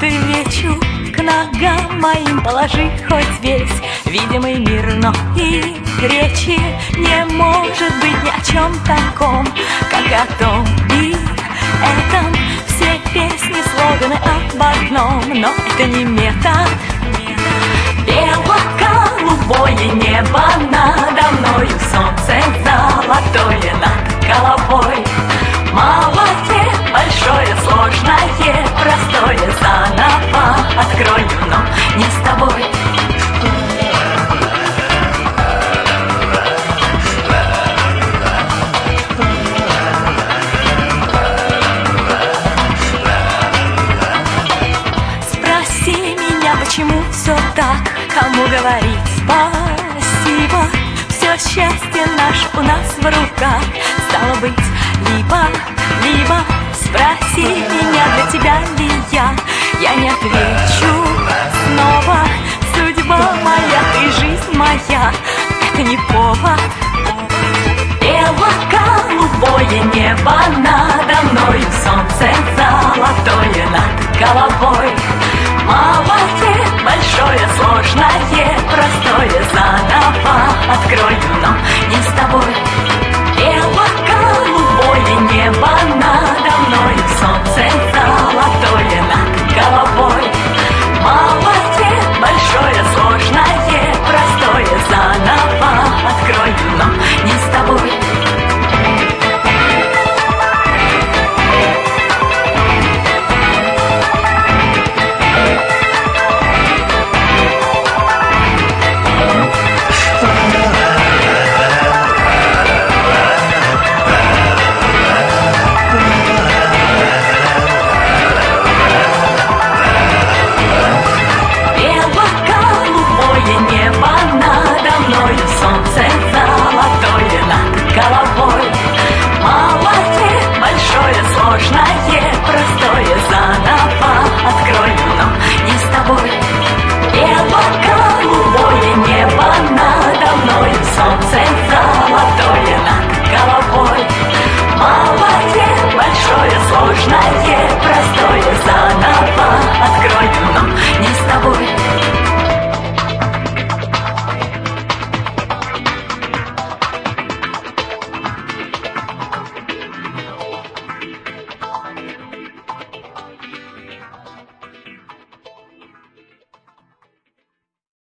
Отвечу, к ногам моим положи хоть весь видимый мир, но и речи не может быть ни о чем таком, как о том и этом. Все песни, слоганы об одном, но это не метод. Бело-голубое небо надо мною, солнце золотое над головой. Малое, большое, сложное, простое заново открою, но не с тобой. Спроси меня, почему все так, кому говорить спасибо. Все счастье наше у нас в руках, стало быть, либо спроси меня, для тебя ли я не отвечу снова. Судьба моя, ты жизнь моя, это не повод. Бело-голубое небо надо мною, солнце золотое над головой. Малое, большое, сложное, простое заново